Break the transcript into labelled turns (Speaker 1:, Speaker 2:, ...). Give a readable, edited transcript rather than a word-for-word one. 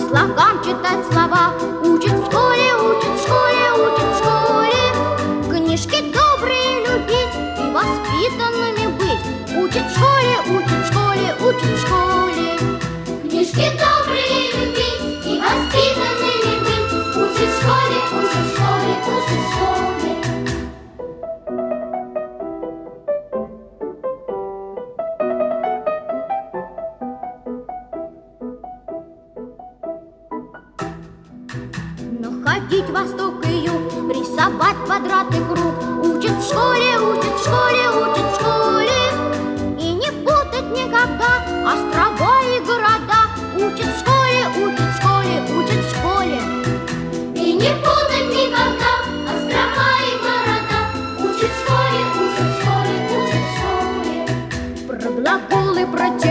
Speaker 1: слогам читать слова. Учат в школе, учат в школе, учат в школе. Книжки добрые любить и воспитанными быть. Учат в школе, учат в школе, учат в школе.
Speaker 2: Книжки добрые любить и воспитанными быть. Учат в школе, учат в школе, учат в школе.
Speaker 1: Находить восток и юг, рисовать квадрат и круг. Учат в школе, учат в школе, учат в школе. И не путать никогда острова и города. Учат в школе, учат в школе, учат в школе.
Speaker 2: И не путать никогда острова и города. Учат в школе, учат в школе, учат в школе.
Speaker 1: Про глаголы, про